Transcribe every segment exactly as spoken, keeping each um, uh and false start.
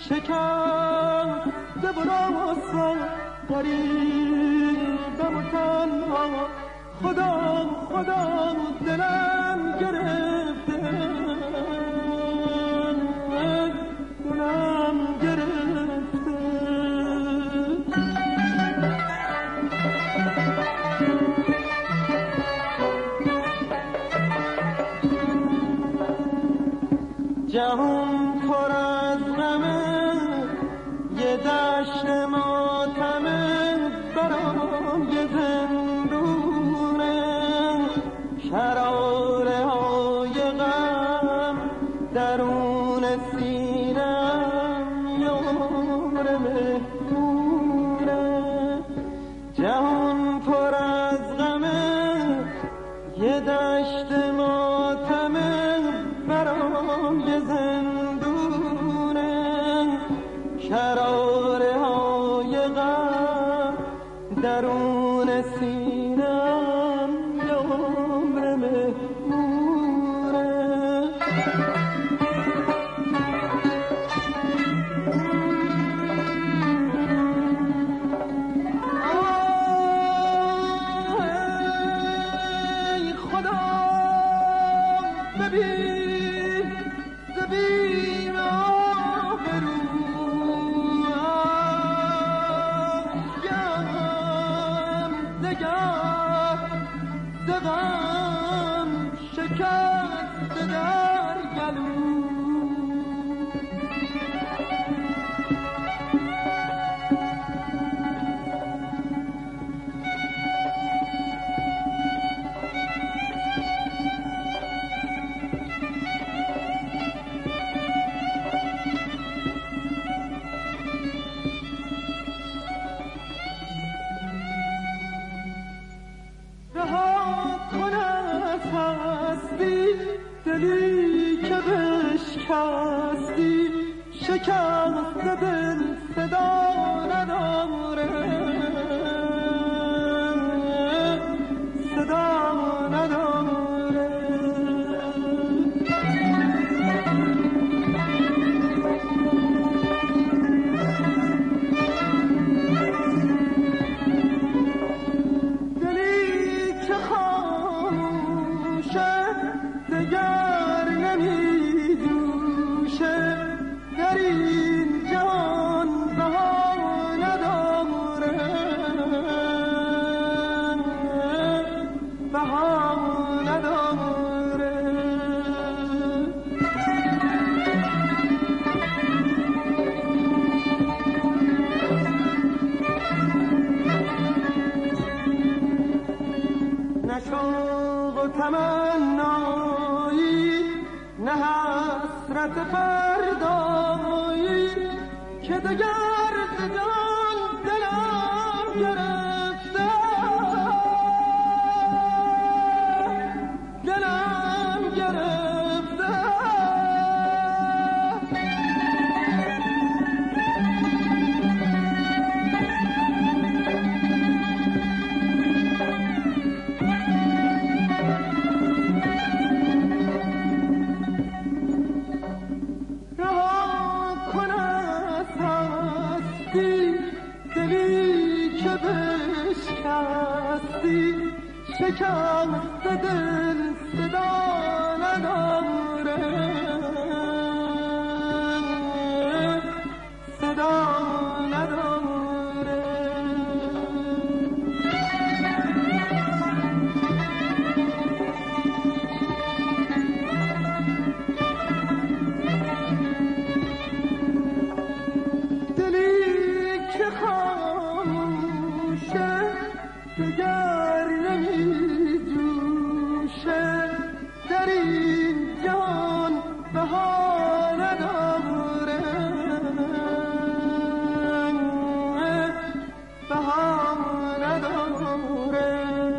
شکسته و رسوا غریبم و تنها خدا خدا دلم گرفته دلم گرفته جهان پر از غمه یه دشت ماتمه برام یه زندونه شراره های غم درون سینم یار مهمونه جهان پر از غمه یه دشت ماتمه برام یه زندونه شراره های غم درون سینم یار مهمونه ای خدا ببین زبیم آبرو دغم شکست در گلو دلی که بشکستی شکست دل صدا نداره صدا نداره دلی که خاموشه دگر نمی جوشه در این جان بها نداره بها نداره نه شوق و تمنایی نه حسرت فردایی که دگر زدان دلم گرفته دلم گرفته دلی که بشکستی شکست دل صدا نداره صدا نداره دگر نمی جوشه در این جان بها نداره بها نداره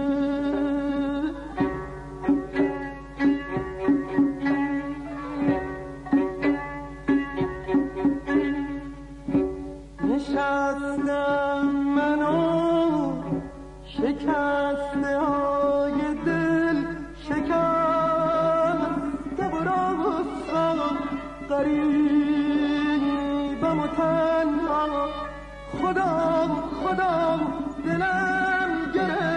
نشستم منو شکسته های دل شکسته و رسوا غریبم غم و تنها خدا خدا دلم گرفت